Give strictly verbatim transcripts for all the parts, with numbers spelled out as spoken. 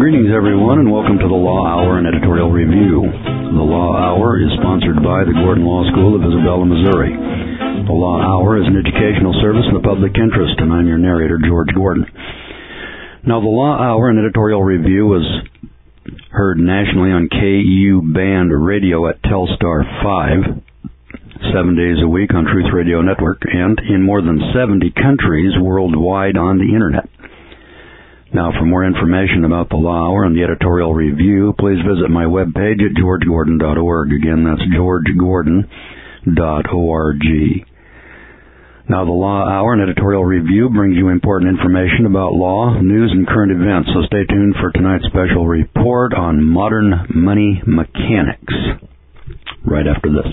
Greetings, everyone, and welcome to the Law Hour and Editorial Review. The Law Hour is sponsored by the Gordon Law School of Isabella, Missouri. The Law Hour is an educational service in the public interest, and I'm your narrator, George Gordon. Now, the Law Hour and Editorial Review is heard nationally on K U Band Radio at Telstar five, seven days a week on Truth Radio Network, and in more than seventy countries worldwide on the Internet. Now, for more information about the Law Hour and the Editorial Review, please visit my webpage at george gordon dot org. Again, that's george gordon dot org. Now, the Law Hour and Editorial Review brings you important information about law, news, and current events, so stay tuned for tonight's special report on modern money mechanics right after this.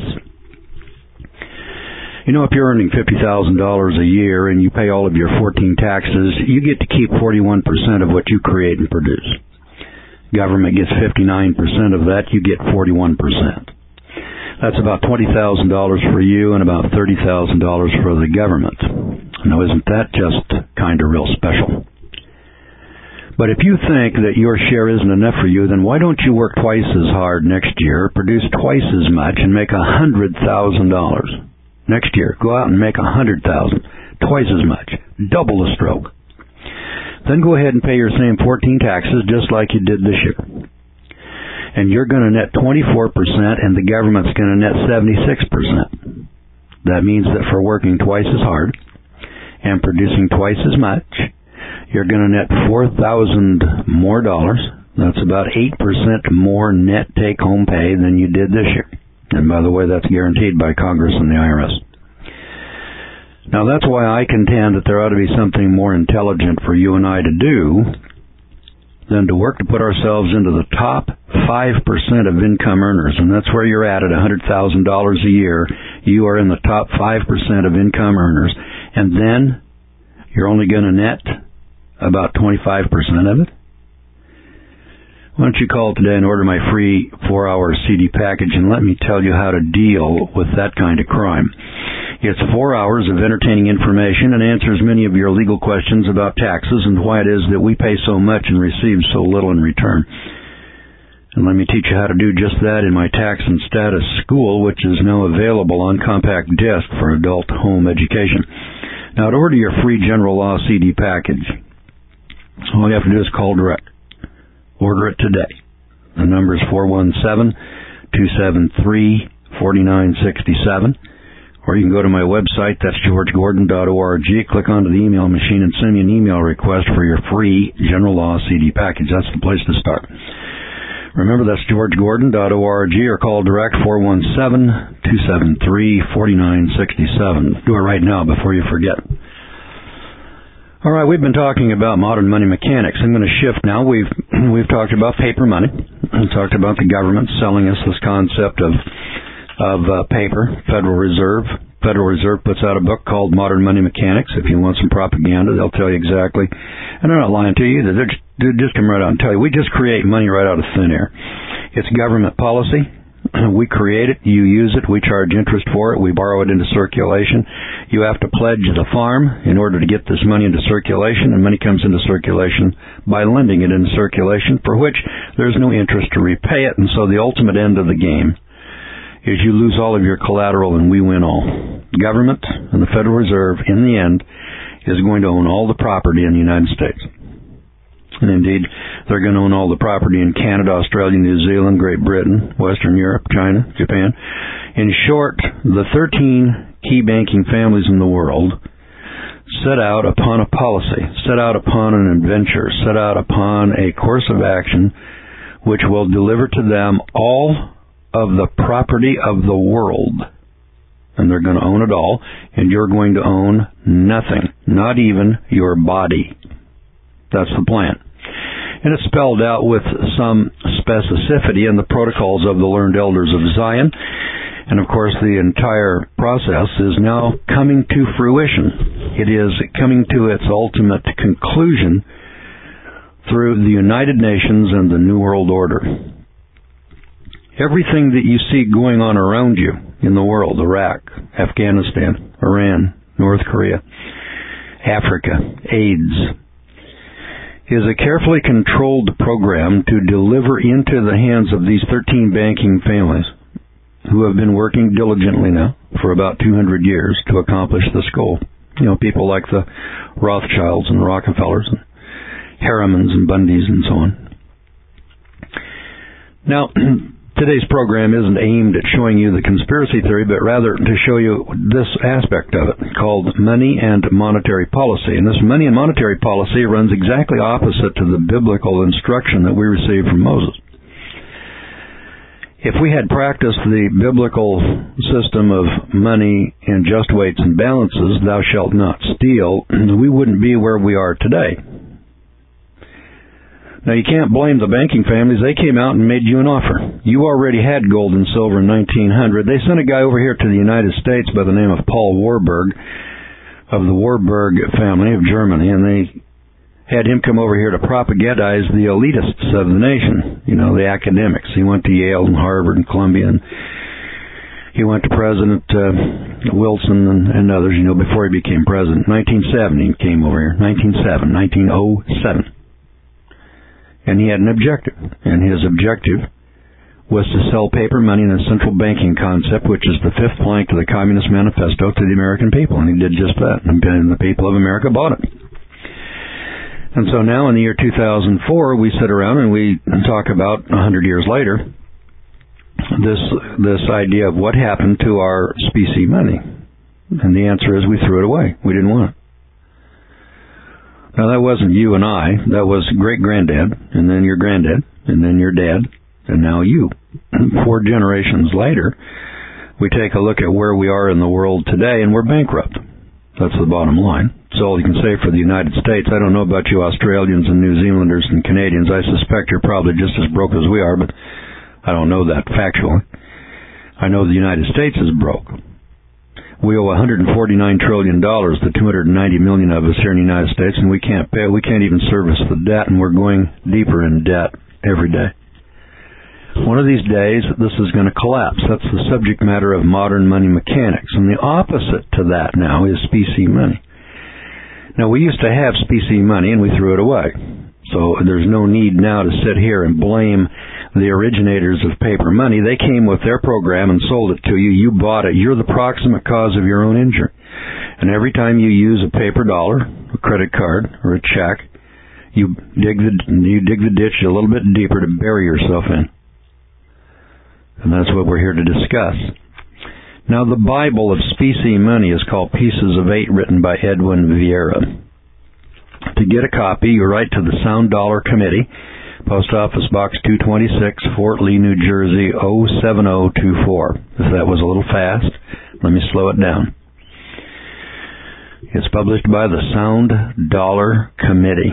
You know, if you're earning fifty thousand dollars a year and you pay all of your fourteen taxes, you get to keep forty-one percent of what you create and produce. Government gets fifty-nine percent of that, you get forty-one percent. That's about twenty thousand dollars for you and about thirty thousand dollars for the government. Now, isn't that just kind of real special? But if you think that your share isn't enough for you, then why don't you work twice as hard next year, produce twice as much, and make one hundred thousand dollars? Next year, go out and make one hundred thousand dollars, twice as much, double the stroke. Then go ahead and pay your same fourteen taxes just like you did this year. And you're going to net twenty-four percent, and the government's going to net seventy-six percent. That means that for working twice as hard and producing twice as much, you're going to net four thousand dollars more dollars. That's about eight percent more net take-home pay than you did this year. And by the way, that's guaranteed by Congress and the I R S. Now, that's why I contend that there ought to be something more intelligent for you and I to do than to work to put ourselves into the top five percent of income earners. And that's where you're at at one hundred thousand dollars a year. You are in the top five percent of income earners. And then you're only going to net about twenty-five percent of it. Why don't you call today and order my free four-hour C D package and let me tell you how to deal with that kind of crime. It's four hours of entertaining information and answers many of your legal questions about taxes and why it is that we pay so much and receive so little in return. And let me teach you how to do just that in my Tax and Status School, which is now available on compact disc for adult home education. Now, to order your free general law C D package, all you have to do is call direct. Order it today. The number is four one seven, two seven three, four nine six seven. Or you can go to my website, that's george gordon dot org, click onto the email machine and send me an email request for your free general law C D package. That's the place to start. Remember, that's george gordon dot org or call direct four one seven, two seven three, four nine six seven. Do it right now before you forget. All right, we've been talking about modern money mechanics. I'm going to shift now. We've we've talked about paper money. We've talked about the government selling us this concept of of uh, paper. Federal Reserve. Federal Reserve puts out a book called Modern Money Mechanics. If you want some propaganda, they'll tell you exactly. And they're not lying to you either. They're just, they'll just come right out and tell you. We just create money right out of thin air. It's government policy. We create it, you use it, we charge interest for it, we borrow it into circulation. You have to pledge the farm in order to get this money into circulation, and money comes into circulation by lending it into circulation, for which there's no interest to repay it, and so the ultimate end of the game is you lose all of your collateral and we win all. Government and the Federal Reserve, in the end, is going to own all the property in the United States. And indeed, they're going to own all the property in Canada, Australia, New Zealand, Great Britain, Western Europe, China, Japan. In short, the thirteen key banking families in the world set out upon a policy, set out upon an adventure, set out upon a course of action which will deliver to them all of the property of the world. And they're going to own it all, and you're going to own nothing, not even your body. That's the plan. And it's spelled out with some specificity in the protocols of the learned elders of Zion. And of course, the entire process is now coming to fruition. It is coming to its ultimate conclusion through the United Nations and the New World Order. Everything that you see going on around you in the world, Iraq, Afghanistan, Iran, North Korea, Africa, AIDS, is a carefully controlled program to deliver into the hands of these thirteen banking families who have been working diligently now for about two hundred years to accomplish this goal. You know, people like the Rothschilds and Rockefellers and Harrimans and Bundys and so on. Now, today's program isn't aimed at showing you the conspiracy theory, but rather to show you this aspect of it, called money and monetary policy. And this money and monetary policy runs exactly opposite to the biblical instruction that we received from Moses. If we had practiced the biblical system of money in just weights and balances, thou shalt not steal, we wouldn't be where we are today. Now, you can't blame the banking families. They came out and made you an offer. You already had gold and silver in nineteen hundred. They sent a guy over here to the United States by the name of Paul Warburg of the Warburg family of Germany, and they had him come over here to propagandize the elitists of the nation, you know, the academics. He went to Yale and Harvard and Columbia, and he went to President uh, Wilson and, and others, you know, before he became president. nineteen seventy he came over here, nineteen oh seven, nineteen oh seven. And he had an objective, and his objective was to sell paper money in a central banking concept, which is the fifth plank to the Communist Manifesto, to the American people, and he did just that, and the people of America bought it. And so now in the year two thousand four, we sit around and we talk about, a hundred years later, this this idea of what happened to our specie money. And the answer is we threw it away. We didn't want it. Now, that wasn't you and I. That was great-granddad, and then your granddad, and then your dad, and now you. Four generations later, we take a look at where we are in the world today, and we're bankrupt. That's the bottom line. That's all you can say for the United States. I don't know about you Australians and New Zealanders and Canadians. I suspect you're probably just as broke as we are, but I don't know that factually. I know the United States is broke. We owe one hundred forty-nine trillion dollars to two hundred ninety million of us here in the United States, and we can't pay. We can't even service the debt, and we're going deeper in debt every day. One of these days, this is going to collapse. That's the subject matter of modern money mechanics. And the opposite to that now is specie money. Now, we used to have specie money, and we threw it away. So there's no need now to sit here and blame the originators of paper money. They came with their program and sold it to you. You bought it. You're the proximate cause of your own injury. And every time you use a paper dollar, a credit card, or a check, you dig the you dig the ditch a little bit deeper to bury yourself in. And that's what we're here to discuss. Now, the Bible of specie money is called Pieces of Eight, written by Edwin Vieira. To get a copy, you write to the Sound Dollar Committee, Post Office Box two twenty-six, Fort Lee, New Jersey, oh seven oh two four. If that was a little fast, let me slow it down. It's published by the Sound Dollar Committee.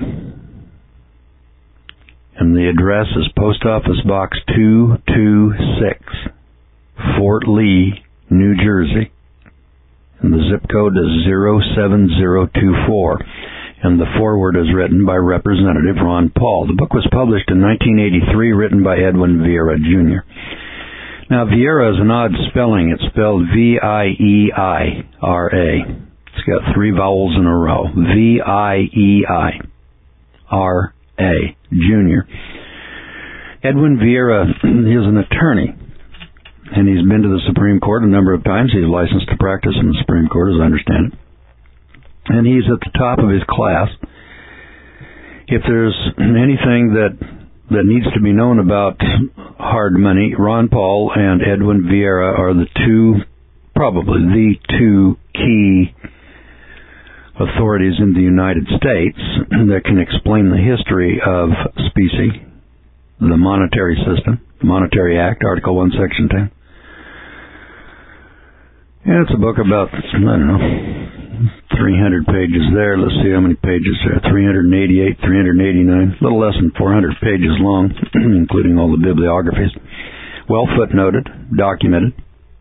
And the address is Post Office Box two twenty-six, Fort Lee, New Jersey. And the zip code is zero seven zero two four. And the foreword is written by Representative Ron Paul. The book was published in nineteen eighty-three, written by Edwin Vieira, Junior Now, Vieira is an odd spelling. It's spelled V I E I R A. It's got three vowels in a row. V I E I R A, Junior Edwin Vieira is an attorney, and he's been to the Supreme Court a number of times. He's licensed to practice in the Supreme Court, as I understand it. And he's at the top of his class. If there's anything that that needs to be known about hard money, Ron Paul and Edwin Vieira are the two, probably the two key authorities in the United States that can explain the history of specie, the monetary system, the Monetary Act, Article one, Section ten. And it's a book about, I don't know, three hundred pages there. Let's see how many pages there. three hundred eighty-eight, three hundred eighty-nine, a little less than four hundred pages long, including all the bibliographies. Well footnoted, documented.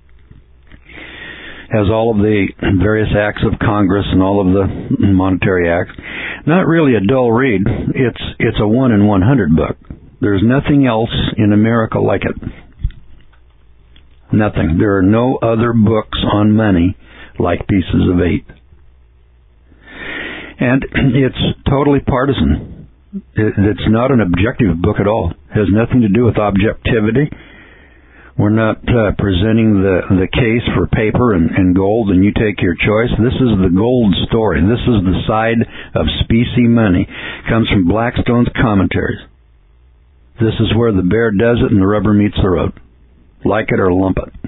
Has all of the various acts of Congress and all of the monetary acts. Not really a dull read. It's it's a one in one hundred book. There's nothing else in America like it. Nothing. There are no other books on money like Pieces of Eight. And it's totally partisan. It's not an objective book at all. It has nothing to do with objectivity. We're not uh, presenting the, the case for paper and, and gold, and you take your choice. This is the gold story. This is the side of specie money. It comes from Blackstone's commentaries. This is where the bear does it and the rubber meets the road. Like it or lump it.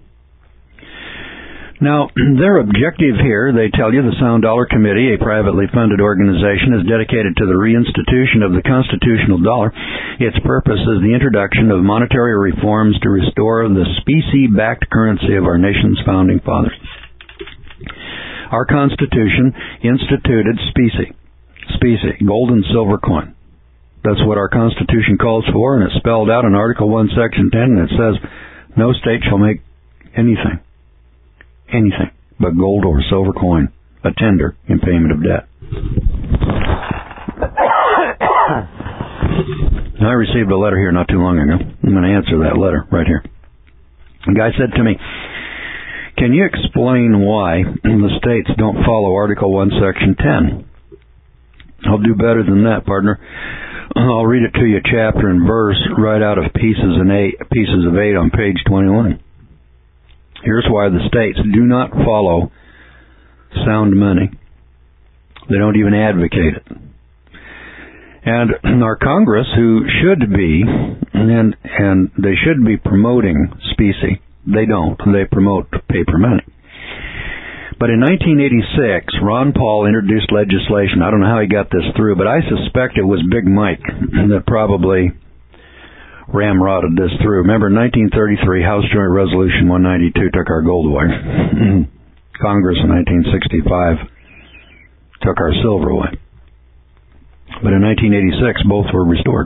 Now, their objective here, they tell you, the Sound Dollar Committee, a privately funded organization, is dedicated to the reinstitution of the constitutional dollar. Its purpose is the introduction of monetary reforms to restore the specie-backed currency of our nation's founding fathers. Our Constitution instituted specie, specie, gold and silver coin. That's what our Constitution calls for, and it's spelled out in Article one, Section ten, and it says, no state shall make anything. anything but gold or silver coin, a tender in payment of debt. I received a letter here not too long ago. I'm going to answer that letter right here. The guy said to me, can you explain why the states don't follow Article one, Section ten? I'll do better than that, partner. I'll read it to you chapter and verse right out of Pieces, and eight, Pieces of Eight on page twenty-one. Here's why the states do not follow sound money. They don't even advocate it. And our Congress, who should be, and and they should be promoting specie, they don't. They promote paper money. But in nineteen eighty-six, Ron Paul introduced legislation. I don't know how he got this through, but I suspect it was Big Mike that probably ramrodded this through. Remember, in nineteen thirty-three, House Joint Resolution one ninety-two took our gold away. Congress in nineteen sixty-five took our silver away. But in nineteen eighty-six, both were restored.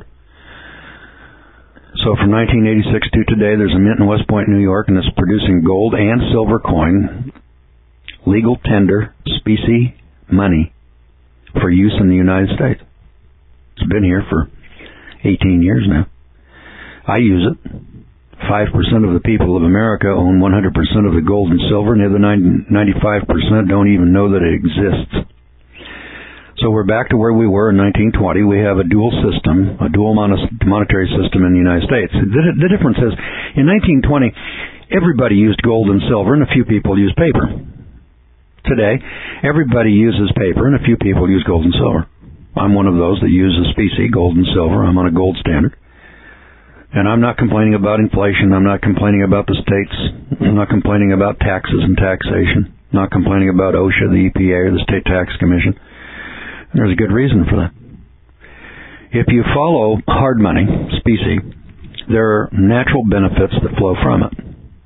So from nineteen eighty-six to today, there's a mint in West Point, New York, and it's producing gold and silver coin, legal tender, specie money for use in the United States. It's been here for eighteen years now. I use it. five percent of the people of America own one hundred percent of the gold and silver, and the other ninety-five percent don't even know that it exists. So we're back to where we were in nineteen twenty. We have a dual system, a dual monetary system in the United States. The, the difference is, in nineteen twenty, everybody used gold and silver, and a few people used paper. Today, everybody uses paper, and a few people use gold and silver. I'm one of those that uses specie, gold and silver. I'm on a gold standard. And I'm not complaining about inflation. I'm not complaining about the states. I'm not complaining about taxes and taxation. I'm not complaining about OSHA, the E P A, or the State Tax Commission. And there's a good reason for that. If you follow hard money, specie, there are natural benefits that flow from it.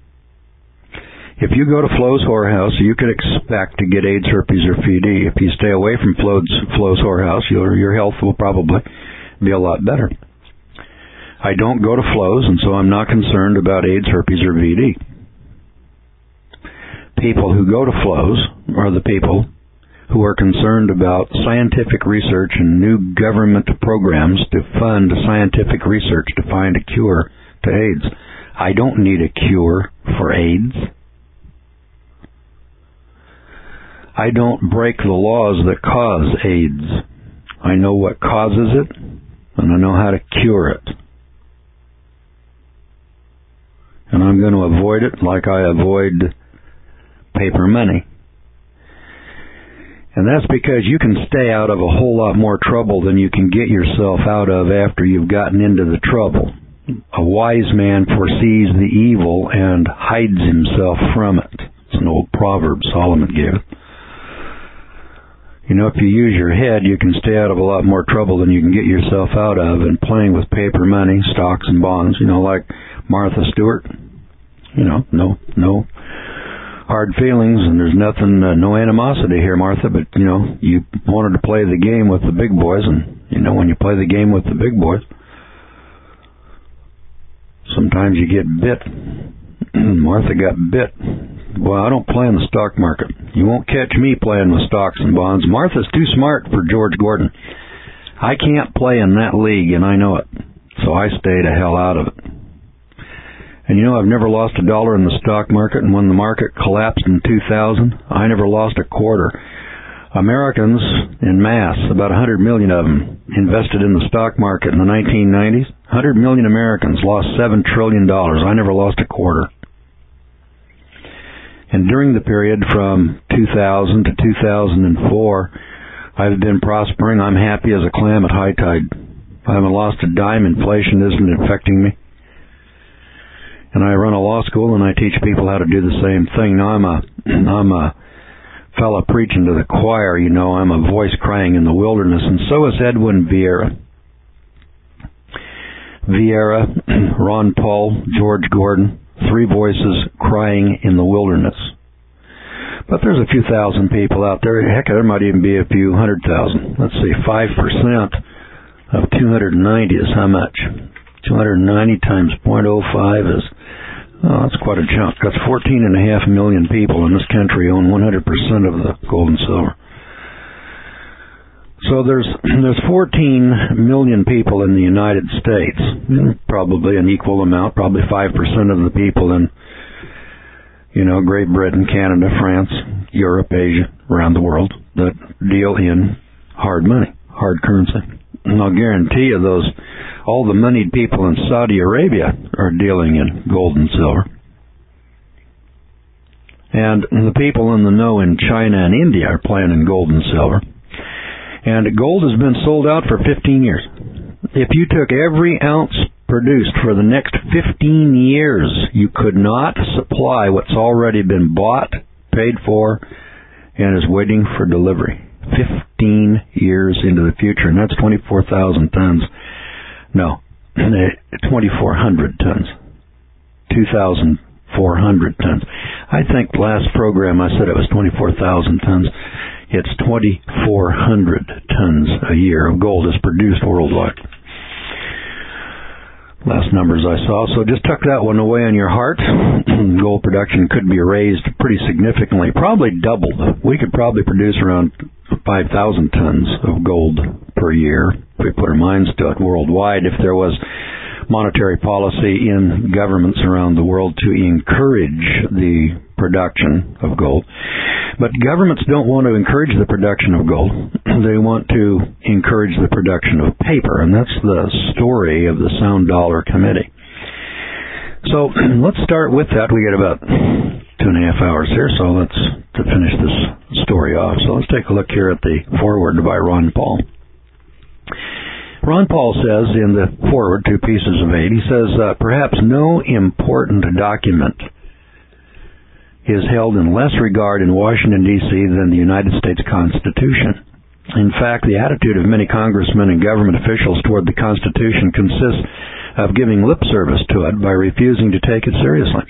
If you go to Flo's Whorehouse, you could expect to get AIDS, herpes, or F E D. If you stay away from Flo's, Flo's Whorehouse, your, your health will probably be a lot better. I don't go to Flo's, and so I'm not concerned about AIDS, herpes, or V D. People who go to Flo's are the people who are concerned about scientific research and new government programs to fund scientific research to find a cure to AIDS. I don't need a cure for AIDS. I don't break the laws that cause AIDS. I know what causes it, and I know how to cure it. And I'm going to avoid it like I avoid paper money. And that's because you can stay out of a whole lot more trouble than you can get yourself out of after you've gotten into the trouble. A wise man foresees the evil and hides himself from it. It's an old proverb Solomon gave it. You know, if you use your head, you can stay out of a lot more trouble than you can get yourself out of. And playing with paper money, stocks and bonds, you know, like Martha Stewart, you know, no, no hard feelings, and there's nothing, uh, no animosity here, Martha, but, you know, you wanted to play the game with the big boys, and, you know, when you play the game with the big boys, sometimes you get bit. Martha got bit. Well, I don't play in the stock market. You won't catch me playing with stocks and bonds. Martha's too smart for George Gordon. I can't play in that league, and I know it. So I stay the hell out of it. And you know, I've never lost a dollar in the stock market, and when the market collapsed in two thousand, I never lost a quarter. Americans in mass, about one hundred million of them, invested in the stock market in the nineteen nineties. one hundred million Americans lost seven trillion dollars. I never lost a quarter. And during the period from two thousand to two thousand four, I've been prospering. I'm happy as a clam at high tide. I haven't lost a dime. Inflation isn't affecting me. And I run a law school and I teach people how to do the same thing. Now I'm a, I'm a fella preaching to the choir, you know. I'm a voice crying in the wilderness, and so is Edwin Vieira. Vieira, Ron Paul, George Gordon, three voices crying in the wilderness. But there's a few thousand people out there. Heck, there might even be a few hundred thousand. Let's see, five percent of two hundred ninety is how much? two hundred ninety times zero point zero five is, oh, that's quite a chunk. That's fourteen and a half million people in this country own one hundred percent of the gold and silver. So there's there's fourteen million people in the United States, probably an equal amount, probably five percent of the people in, you know, Great Britain, Canada, France, Europe, Asia, around the world that deal in hard money, hard currency. And I'll guarantee you those, all the moneyed people in Saudi Arabia are dealing in gold and silver. And the people in the know in China and India are playing in gold and silver. And gold has been sold out for fifteen years. If you took every ounce produced for the next fifteen years, you could not supply what's already been bought, paid for, and is waiting for delivery. fifteen years into the future, and that's twenty-four thousand tons. No, twenty-four hundred tons. two thousand four hundred tons. I think last program I said it was twenty-four thousand tons. It's twenty-four hundred tons a year of gold is produced worldwide. Last numbers I saw. So just tuck that one away on your heart. Gold production could be raised pretty significantly, probably doubled. We could probably produce around five thousand tons of gold per year if we put our minds to it worldwide, if there was monetary policy in governments around the world to encourage the production of gold. But governments don't want to encourage the production of gold. They want to encourage the production of paper, and that's the story of the Sound Dollar Committee. So let's start with that. We got about two and a half hours here, so let's to finish this story off. So let's take a look here at the foreword by Ron Paul. Ron Paul says in the foreword, two pieces of eight, he says, uh, perhaps no important document is held in less regard in Washington, D C than the United States Constitution. In fact, the attitude of many congressmen and government officials toward the Constitution consists of giving lip service to it by refusing to take it seriously.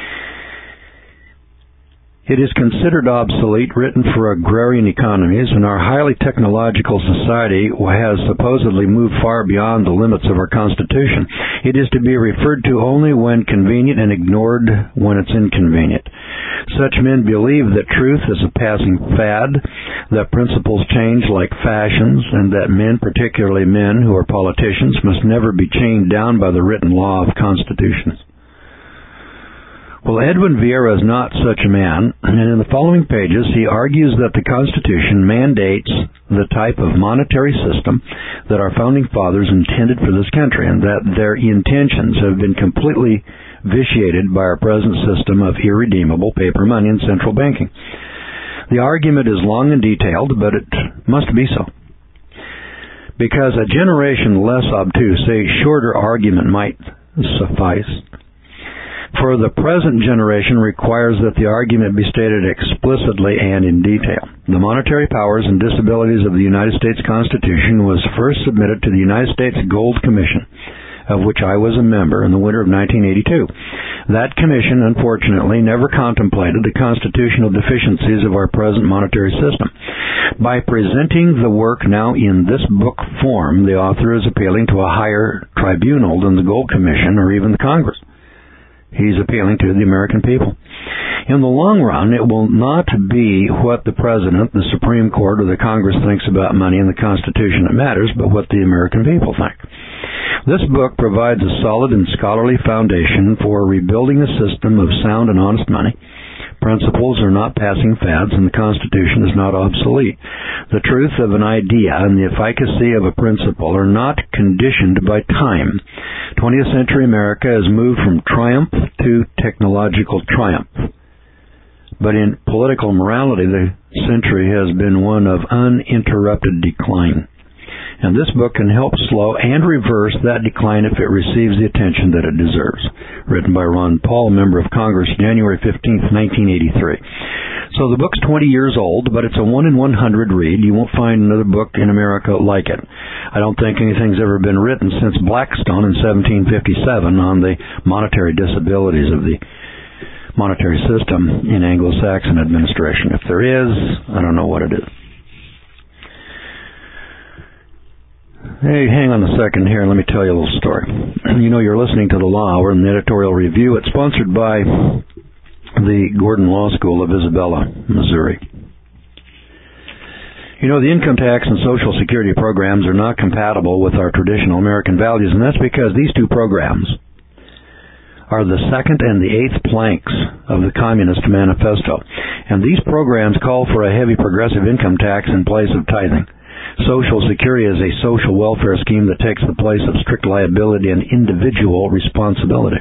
It is considered obsolete, written for agrarian economies, and our highly technological society has supposedly moved far beyond the limits of our Constitution. It is to be referred to only when convenient and ignored when it's inconvenient. Such men believe that truth is a passing fad, that principles change like fashions, and that men, particularly men who are politicians, must never be chained down by the written law of constitutions. Well, Edwin Vieira is not such a man, and in the following pages he argues that the Constitution mandates the type of monetary system that our founding fathers intended for this country, and that their intentions have been completely vitiated by our present system of irredeemable paper money and central banking. The argument is long and detailed, but it must be so. Because a generation less obtuse, a shorter argument might suffice. For the present generation requires that the argument be stated explicitly and in detail. The monetary powers and disabilities of the United States Constitution was first submitted to the United States Gold Commission, of which I was a member in the winter of nineteen eighty-two. That commission, unfortunately, never contemplated the constitutional deficiencies of our present monetary system. By presenting the work now in this book form, the author is appealing to a higher tribunal than the Gold Commission or even the Congress. He's appealing to the American people. In the long run, it will not be what the President, the Supreme Court, or the Congress thinks about money and the Constitution that matters, but what the American people think. This book provides a solid and scholarly foundation for rebuilding a system of sound and honest money, principles are not passing fads, and the Constitution is not obsolete. The truth of an idea and the efficacy of a principle are not conditioned by time. twentieth century America has moved from triumph to technological triumph. But in political morality, the century has been one of uninterrupted decline. And this book can help slow and reverse that decline if it receives the attention that it deserves. Written by Ron Paul, Member of Congress, January fifteenth, nineteen eighty-three. So the book's twenty years old, but it's a one in one hundred read. You won't find another book in America like it. I don't think anything's ever been written since Blackstone in seventeen fifty-seven on the monetary disabilities of the monetary system in Anglo-Saxon administration. If there is, I don't know what it is. Hey, hang on a second here and let me tell you a little story. You know, you're listening to The Law Hour and the editorial review. It's sponsored by the Gordon Law School of Isabella, Missouri. You know, the income tax and Social Security programs are not compatible with our traditional American values, and that's because these two programs are the second and the eighth planks of the Communist Manifesto. And these programs call for a heavy progressive income tax in place of tithing. Social Security is a social welfare scheme that takes the place of strict liability and individual responsibility.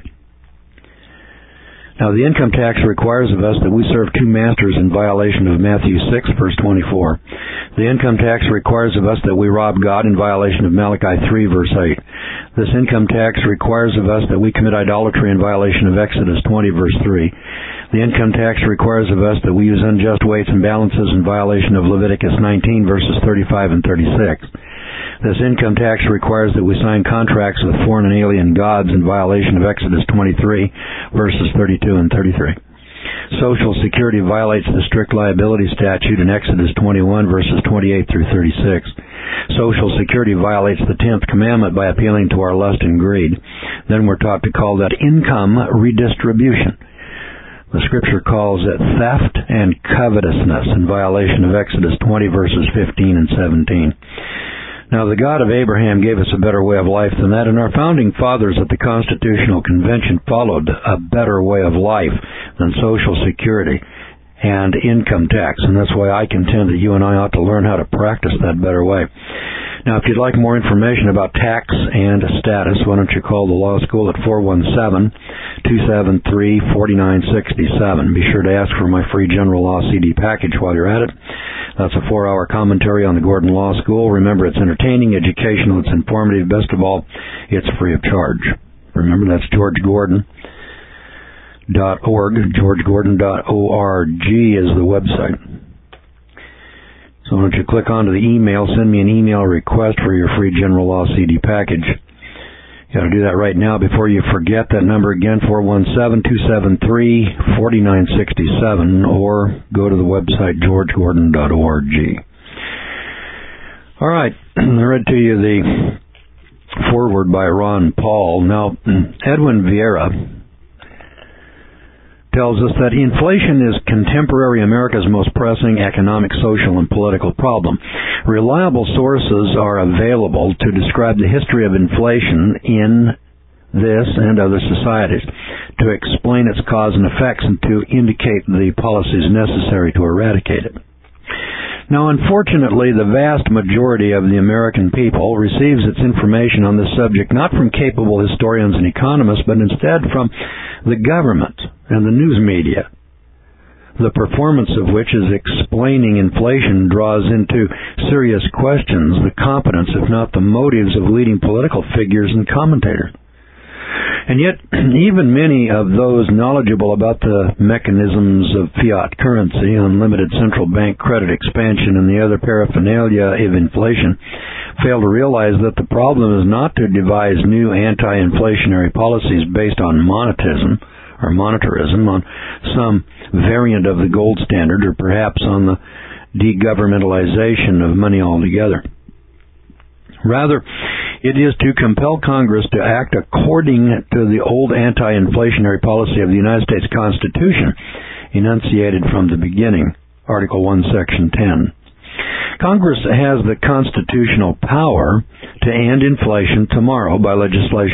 Now, the income tax requires of us that we serve two masters in violation of Matthew six, verse twenty-four. The income tax requires of us that we rob God in violation of Malachi three, verse eight. This income tax requires of us that we commit idolatry in violation of Exodus twenty, verse three. The income tax requires of us that we use unjust weights and balances in violation of Leviticus nineteen, verses thirty-five and thirty-six. This income tax requires that we sign contracts with foreign and alien gods in violation of Exodus twenty-three, verses thirty-two and thirty-three. Social Security violates the strict liability statute in Exodus twenty-one, verses twenty-eight through thirty-six. Social Security violates the tenth commandment by appealing to our lust and greed. Then we're taught to call that income redistribution. The Scripture calls it theft and covetousness in violation of Exodus twenty, verses fifteen and seventeen. Now, the God of Abraham gave us a better way of life than that, and our founding fathers at the Constitutional Convention followed a better way of life than Social Security and income tax, and that's why I contend that you and I ought to learn how to practice that better way. Now, if you'd like more information about tax and status, why don't you call the law school at four one seven, two seven three, four nine six seven. Be sure to ask for my free general law C D package while you're at it. That's a four-hour commentary on the Gordon Law School. Remember, it's entertaining, educational, it's informative. Best of all, it's free of charge. Remember, that's George Gordon dot org. George Gordon dot org is the website. So why don't you click onto the email, send me an email request for your free general law C D package. You got to do that right now before you forget. That number again, four one seven, two seven three, four nine six seven, or go to the website, George Gordon dot org. All right, I read to you the foreword by Ron Paul. Now, Edwin Vieira tells us that inflation is contemporary America's most pressing economic, social, and political problem. Reliable sources are available to describe the history of inflation in this and other societies, to explain its cause and effects, and to indicate the policies necessary to eradicate it. Now, unfortunately, the vast majority of the American people receives its information on this subject not from capable historians and economists, but instead from the government and the news media, the performance of which is explaining inflation draws into serious questions the competence, if not the motives, of leading political figures and commentators. And yet, even many of those knowledgeable about the mechanisms of fiat currency, unlimited central bank credit expansion, and the other paraphernalia of inflation fail to realize that the problem is not to devise new anti-inflationary policies based on monetism or monetarism, on some variant of the gold standard, or perhaps on the degovernmentalization of money altogether. Rather, it is to compel Congress to act according to the old anti-inflationary policy of the United States Constitution, enunciated from the beginning, Article one, Section ten. Congress has the constitutional power to end inflation tomorrow by legislation.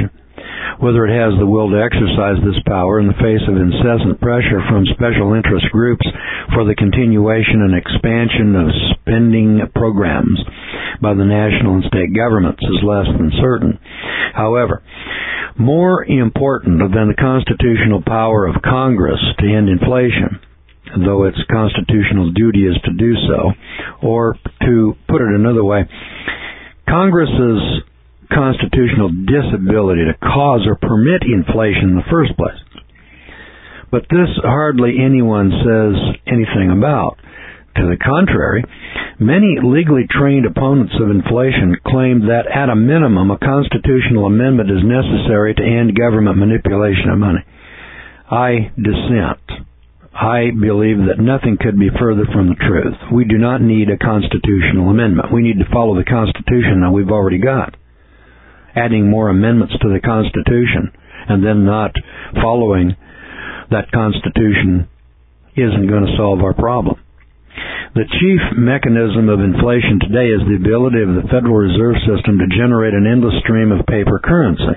whether it has the will to exercise this power in the face of incessant pressure from special interest groups for the continuation and expansion of spending programs by the national and state governments is less than certain. However, more important than the constitutional power of Congress to end inflation, though its constitutional duty is to do so, or to put it another way, Congress's constitutional disability to cause or permit inflation in the first place. But this hardly anyone says anything about. To the contrary, many legally trained opponents of inflation claim that at a minimum a constitutional amendment is necessary to end government manipulation of money. I dissent. I believe that nothing could be further from the truth. We do not need a constitutional amendment. We need to follow the Constitution that we've already got. Adding more amendments to the Constitution and then not following that Constitution isn't going to solve our problem. The chief mechanism of inflation today is the ability of the Federal Reserve System to generate an endless stream of paper currency.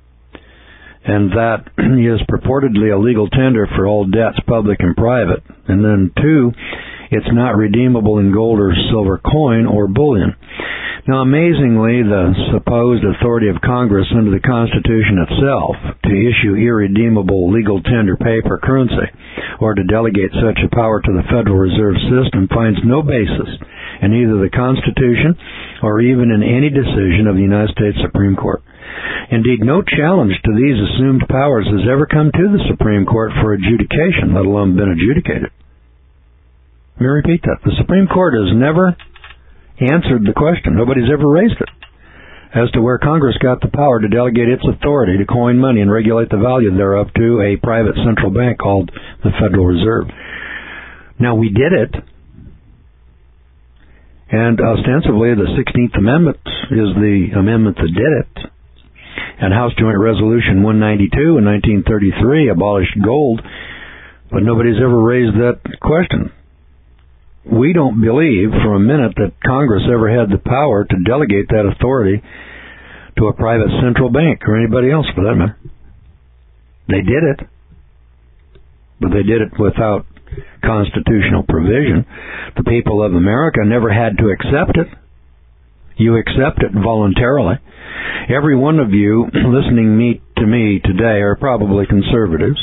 And that is purportedly a legal tender for all debts, public and private. And then, two, it's not redeemable in gold or silver coin or bullion. Now, amazingly, the supposed authority of Congress under the Constitution itself to issue irredeemable legal tender paper currency or to delegate such a power to the Federal Reserve System finds no basis in either the Constitution or even in any decision of the United States Supreme Court. Indeed, no challenge to these assumed powers has ever come to the Supreme Court for adjudication, let alone been adjudicated. Let me repeat that. The Supreme Court has never answered the question. Nobody's ever raised it as to where Congress got the power to delegate its authority to coin money and regulate the value thereof to a private central bank called the Federal Reserve. Now, we did it, and ostensibly the sixteenth Amendment is the amendment that did it. And House Joint Resolution one ninety-two in nineteen thirty-three abolished gold, but nobody's ever raised that question. We don't believe for a minute that Congress ever had the power to delegate that authority to a private central bank or anybody else for that matter. They did it, but they did it without constitutional provision. The people of America never had to accept it. You accept it voluntarily. Every one of you listening me, to me today are probably conservatives.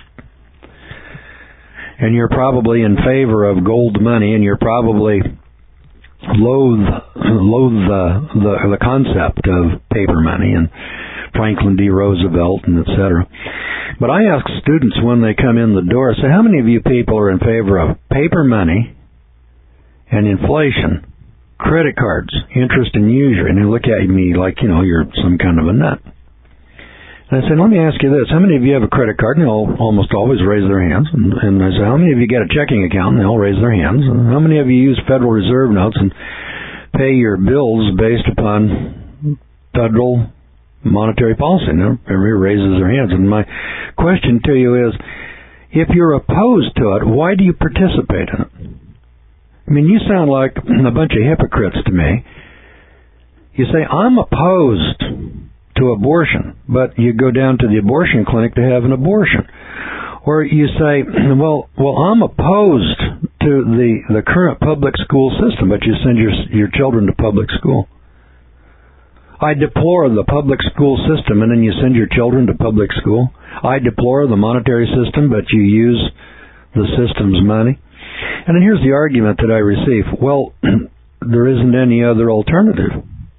And you're probably in favor of gold money, and you're probably loathe, loathe the, the, the concept of paper money and Franklin D. Roosevelt and et cetera. But I ask students when they come in the door, I say, how many of you people are in favor of paper money and inflation, credit cards, interest and usury? And they look at me like, you know, you're some kind of a nut. And I said, let me ask you this. How many of you have a credit card? And they'll almost always raise their hands. And, and I said, how many of you get a checking account? And they'll raise their hands. And how many of you use Federal Reserve notes and pay your bills based upon federal monetary policy? And everybody raises their hands. And my question to you is, if you're opposed to it, why do you participate in it? I mean, you sound like a bunch of hypocrites to me. You say, I'm opposed to abortion, but you go down to the abortion clinic to have an abortion. Or you say, well, well, I'm opposed to the, the current public school system, but you send your, your children to public school. I deplore the public school system, and then you send your children to public school. I deplore the monetary system, but you use the system's money. And then here's the argument that I receive. Well, there isn't any other alternative.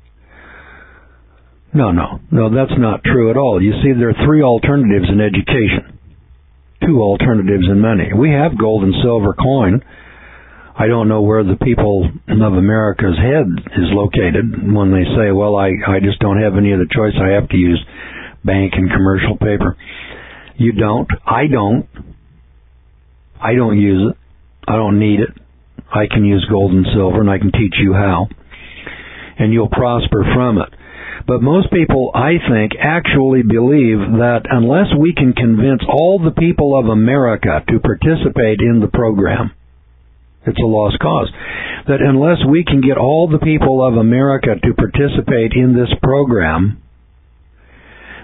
No, no, no, that's not true at all. You see, there are three alternatives in education, two alternatives in money. We have gold and silver coin. I don't know where the people of America's head is located when they say, well, I, I just don't have any other choice. I have to use bank and commercial paper. You don't. I don't. I don't use it. I don't need it. I can use gold and silver, and I can teach you how. And you'll prosper from it. But most people, I think, actually believe that unless we can convince all the people of America to participate in the program, it's a lost cause. That unless we can get all the people of America to participate in this program,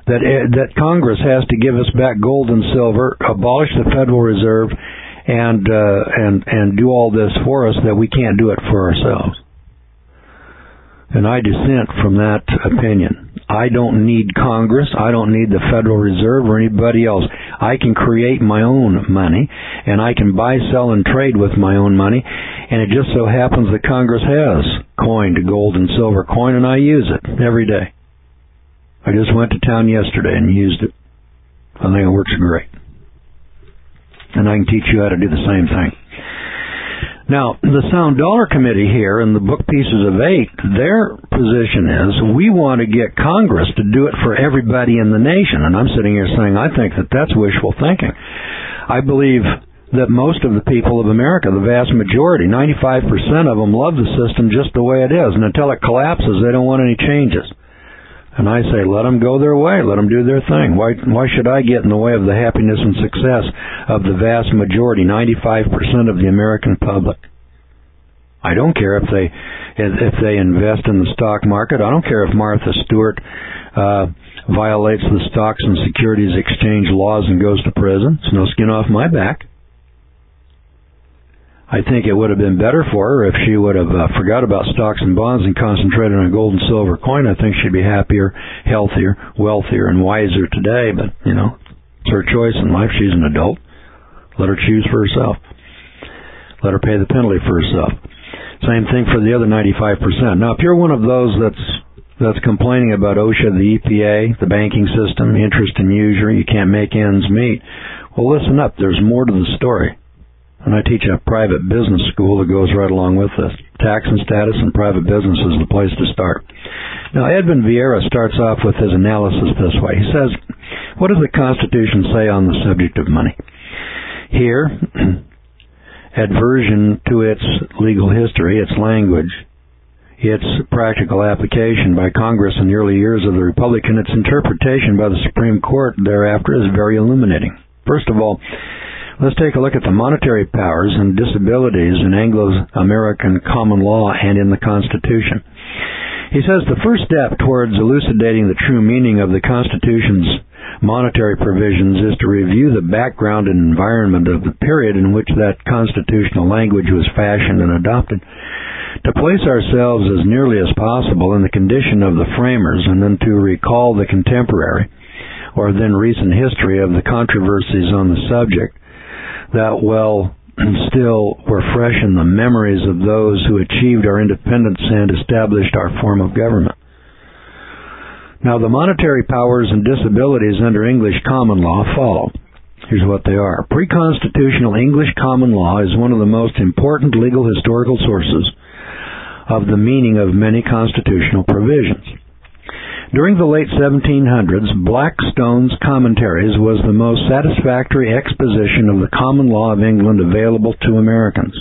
that that Congress has to give us back gold and silver, abolish the Federal Reserve, and uh, and and do all this for us, that we can't do it for ourselves. And I dissent from that opinion. I don't need Congress. I don't need the Federal Reserve or anybody else. I can create my own money, and I can buy, sell, and trade with my own money. And it just so happens that Congress has coined gold and silver coin, and I use it every day. I just went to town yesterday and used it. I think it works great. And I can teach you how to do the same thing. Now, the Sound Dollar Committee here in the book Pieces of Eight, their position is we want to get Congress to do it for everybody in the nation. And I'm sitting here saying I think that that's wishful thinking. I believe that most of the people of America, the vast majority, ninety-five percent of them, love the system just the way it is. And until it collapses, they don't want any changes. And I say, let them go their way. Let them do their thing. Why, why should I get in the way of the happiness and success of the vast majority, ninety-five percent of the American public? I don't care if they if they invest in the stock market. I don't care if Martha Stewart uh, violates the Stocks and Securities Exchange laws and goes to prison. It's no skin off my back. I think it would have been better for her if she would have uh, forgot about stocks and bonds and concentrated on gold and silver coin. I think she'd be happier, healthier, wealthier, and wiser today. But, you know, it's her choice in life. She's an adult. Let her choose for herself. Let her pay the penalty for herself. Same thing for the other ninety-five percent. Now, if you're one of those that's that's complaining about OSHA, the E P A, the banking system, interest and usury, you can't make ends meet, well, listen up. There's more to the story. And I teach a private business school that goes right along with this. Tax and status and private business is the place to start. Now, Edwin Vieira starts off with his analysis this way. He says, what does the Constitution say on the subject of money? Here, adversion to its legal history, its language, its practical application by Congress in the early years of the Republic, and its interpretation by the Supreme Court thereafter is very illuminating. First of all, let's take a look at the monetary powers and disabilities in Anglo-American common law and in the Constitution. He says the first step towards elucidating the true meaning of the Constitution's monetary provisions is to review the background and environment of the period in which that constitutional language was fashioned and adopted. To place ourselves as nearly as possible in the condition of the framers, and then to recall the contemporary or then recent history of the controversies on the subject that, well, still were fresh in the memories of those who achieved our independence and established our form of government. Now, the monetary powers and disabilities under English common law follow. Here's what they are. Pre-constitutional English common law is one of the most important legal historical sources of the meaning of many constitutional provisions. During the late seventeen hundreds, Blackstone's Commentaries was the most satisfactory exposition of the common law of England available to Americans.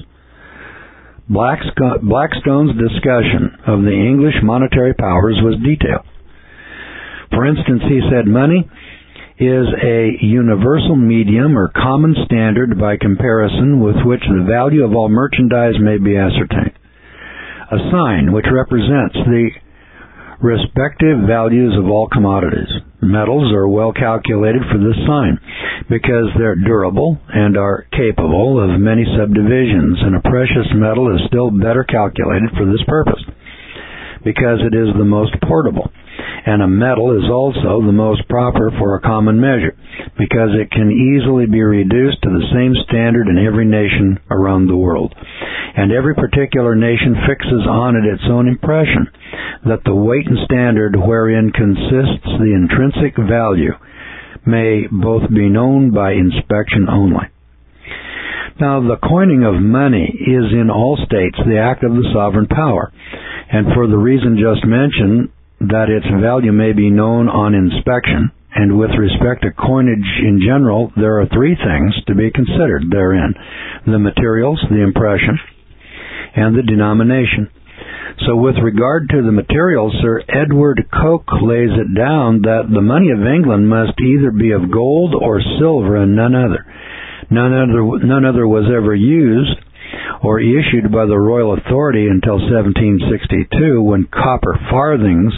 Blackstone's discussion of the English monetary powers was detailed. For instance, he said money is a universal medium or common standard by comparison with which the value of all merchandise may be ascertained. A sign which represents the respective values of all commodities. Metals are well calculated for this sign because they're durable and are capable of many subdivisions, and a precious metal is still better calculated for this purpose because it is the most portable. And a metal is also the most proper for a common measure because it can easily be reduced to the same standard in every nation around the world. And every particular nation fixes on it its own impression that the weight and standard wherein consists the intrinsic value may both be known by inspection only. Now, the coining of money is in all states the act of the sovereign power, and for the reason just mentioned, that its value may be known on inspection, and with respect to coinage in general, there are three things to be considered therein: the materials, the impression, and the denomination. So with regard to the materials, Sir Edward Coke lays it down that the money of England must either be of gold or silver and none other. None other, none other was ever used or issued by the royal authority until seventeen sixty-two, when copper farthings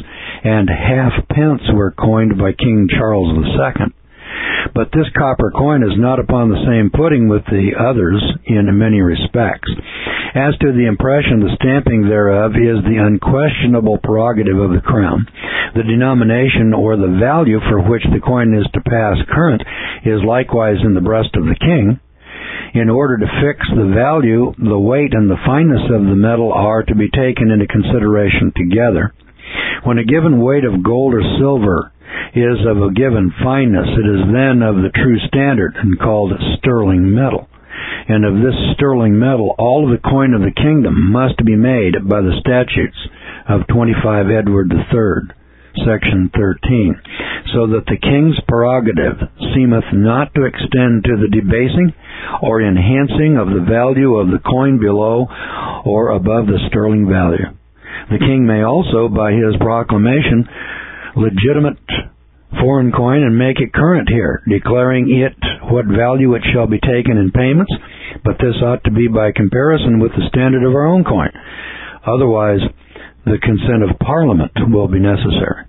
and halfpence were coined by King Charles the Second. But this copper coin is not upon the same footing with the others in many respects. As to the impression, the stamping thereof is the unquestionable prerogative of the crown. The denomination or the value for which the coin is to pass current is likewise in the breast of the king. In order to fix the value, the weight and the fineness of the metal are to be taken into consideration together. When a given weight of gold or silver is of a given fineness, it is then of the true standard and called sterling metal. And of this sterling metal, all of the coin of the kingdom must be made by the statutes of twenty-five Edward the Third, section thirteen, so that the king's prerogative seemeth not to extend to the debasing or enhancing of the value of the coin below or above the sterling value. The king may also, by his proclamation, legitimate foreign coin and make it current here, declaring it what value it shall be taken in payments, but this ought to be by comparison with the standard of our own coin. Otherwise, the consent of Parliament will be necessary.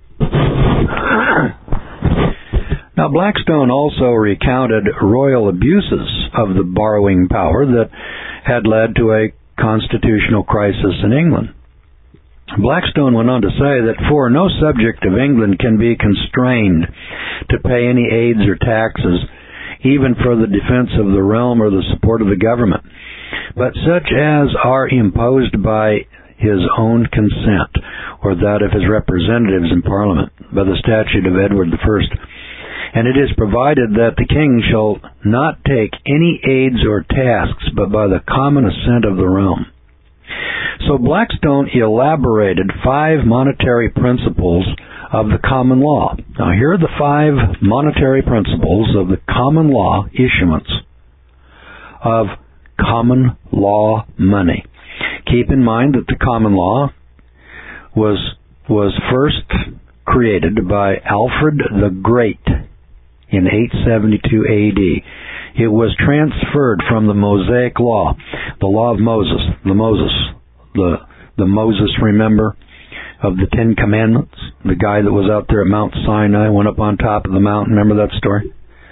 Now, Blackstone also recounted royal abuses of the borrowing power that had led to a constitutional crisis in England. Blackstone went on to say that for no subject of England can be constrained to pay any aids or taxes, even for the defense of the realm or the support of the government, but such as are imposed by his own consent, or that of his representatives in Parliament, by the statute of Edward the First. And it is provided that the king shall not take any aids or tasks, but by the common assent of the realm. So Blackstone elaborated five monetary principles of the common law. Now here are the five monetary principles of the common law issuance of common law money. Keep in mind that the common law was was first created by Alfred the Great in eight seventy-two A D. It was transferred from the Mosaic law, the law of Moses, the Moses, the the Moses, remember, of the Ten Commandments, the guy that was out there at Mount Sinai, went up on top of the mountain. Remember that story?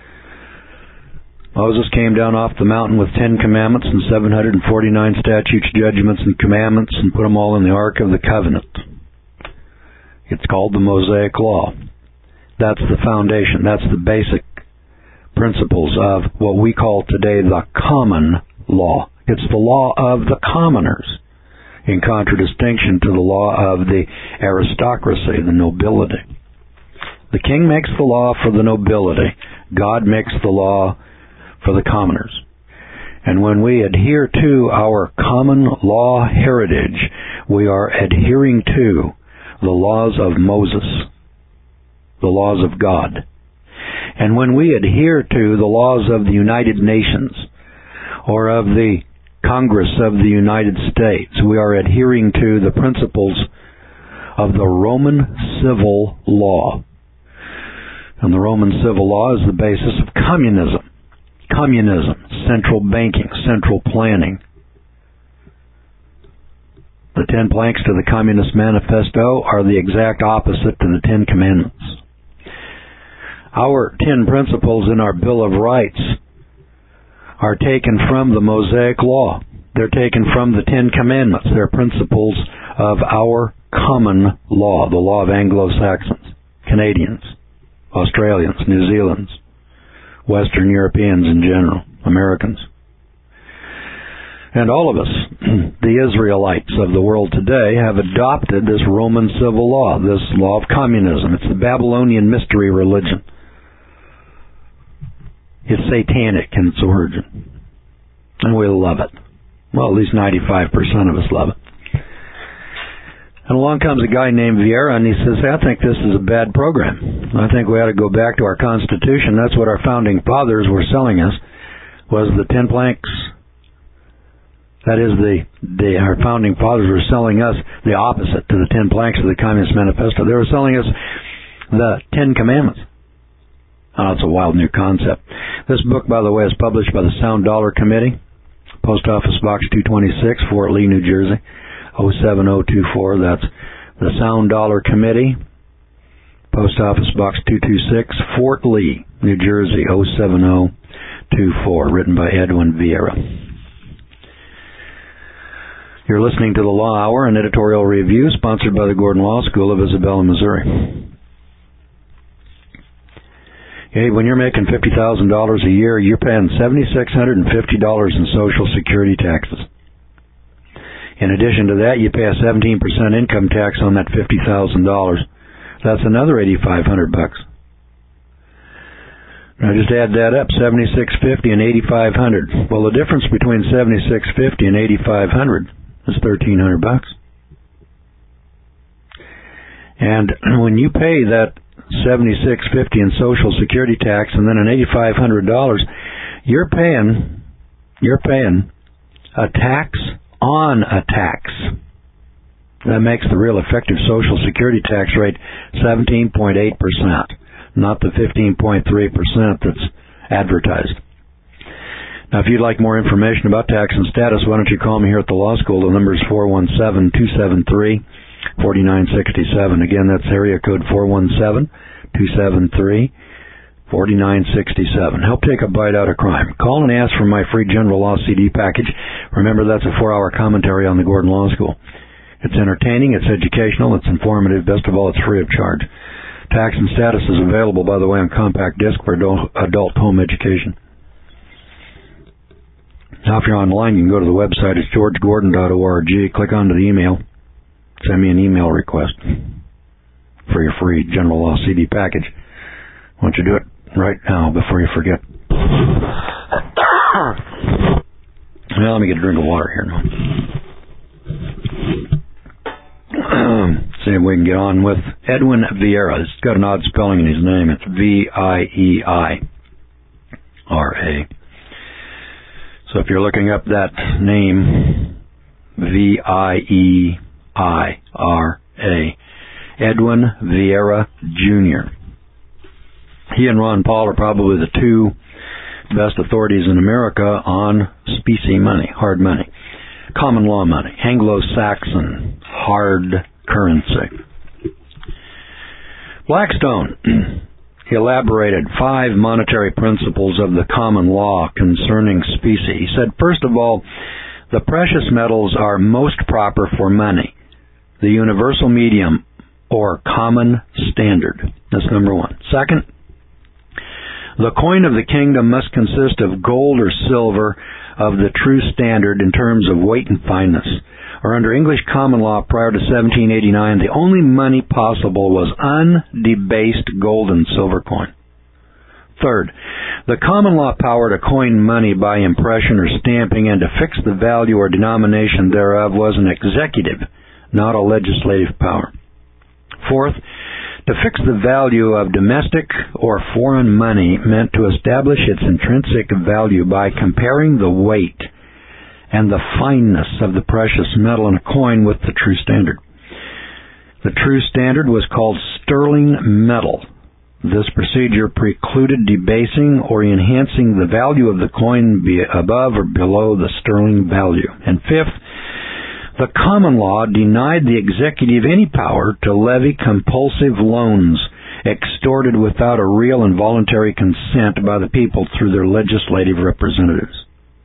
Moses came down off the mountain with Ten Commandments and seven hundred forty-nine statutes, judgments, and commandments, and put them all in the Ark of the Covenant. It's called the Mosaic Law. That's the foundation. That's the basic principles of what we call today the common law. It's the law of the commoners, in contradistinction to the law of the aristocracy, the nobility. The king makes the law for the nobility. God makes the law for the commoners. And when we adhere to our common law heritage, we are adhering to the laws of Moses, the laws of God. And when we adhere to the laws of the United Nations or of the Congress of the United States, we are adhering to the principles of the Roman civil law. And the Roman civil law is the basis of communism. Communism, central banking, central planning. The Ten Planks to the Communist Manifesto are the exact opposite to the Ten Commandments. Our ten principles in our Bill of Rights are taken from the Mosaic Law. They're taken from the Ten Commandments. They're principles of our common law, the law of Anglo-Saxons, Canadians, Australians, New Zealanders, Western Europeans in general, Americans. And all of us, the Israelites of the world today, have adopted this Roman civil law, this law of communism. It's the Babylonian mystery religion. It's satanic in its origin. And we love it. Well, at least ninety-five percent of us love it. And along comes a guy named Vieira, and he says, hey, I think this is a bad program. I think we ought to go back to our Constitution. That's what our founding fathers were selling us, was the Ten Planks. That is, the, the our founding fathers were selling us the opposite to the Ten Planks of the Communist Manifesto. They were selling us the Ten Commandments. Oh, it's a wild new concept. This book, by the way, is published by the Sound Dollar Committee, Post Office Box two twenty-six, Fort Lee, New Jersey, oh seven oh two four. That's The Sound Dollar Committee, Post Office Box two two six, Fort Lee, New Jersey, oh seven oh two four, written by Edwin Vieira. You're listening to The Law Hour, an editorial review sponsored by the Gordon Law School of Isabella, Missouri. Hey, when you're making fifty thousand dollars a year, you're paying seven thousand six hundred fifty dollars in Social Security taxes. In addition to that, you pay a seventeen percent income tax on that fifty thousand dollars. That's another eight thousand five hundred bucks. Now just add that up, seven thousand six hundred fifty and eight thousand five hundred. Well, the difference between seven thousand six hundred fifty and eight thousand five hundred is thirteen hundred bucks. And when you pay that seven thousand six hundred fifty in Social Security tax and then an eight thousand five hundred dollars, you're paying you're paying a tax on a tax. That makes the real effective Social Security tax rate seventeen point eight percent, not the fifteen point three percent that's advertised. Now, if you'd like more information about tax and status, why don't you call me here at the law school? The number is four one seven, two seven three, four nine six seven. Again, that's area code four one seven, two seven three, four nine six seven. Help take a bite out of crime. Call and ask for my free general law C D package. Remember, that's a four-hour commentary on the Gordon Law School. It's entertaining, it's educational, it's informative. Best of all, it's free of charge. Tax and status is available, by the way, on compact disc for adult, adult home education. Now, if you're online, you can go to the website. It's george gordon dot org. Click onto the email. Send me an email request for your free general law C D package. Why don't you do it right now before you forget? Well, let me get a drink of water here now. See if we can get on with Edwin Vieira. It's got an odd spelling in his name. It's V I E I R A. So if you're looking up that name, V I E I R A, Edwin Vieira Junior He and Ron Paul are probably the two best authorities in America on specie money, hard money. Common law money, Anglo-Saxon hard currency. Blackstone elaborated five monetary principles of the common law concerning specie. He said, first of all, the precious metals are most proper for money, the universal medium or common standard. That's number one. Second, the coin of the kingdom must consist of gold or silver of the true standard in terms of weight and fineness. Or under English common law prior to seventeen eighty-nine, the only money possible was undebased gold and silver coin. Third, the common law power to coin money by impression or stamping and to fix the value or denomination thereof was an executive, not a legislative power. Fourth, to fix the value of domestic or foreign money meant to establish its intrinsic value by comparing the weight and the fineness of the precious metal in a coin with the true standard. The true standard was called sterling metal. This procedure precluded debasing or enhancing the value of the coin be above or below the sterling value. And fifth, the common law denied the executive any power to levy compulsive loans extorted without a real and voluntary consent by the people through their legislative representatives.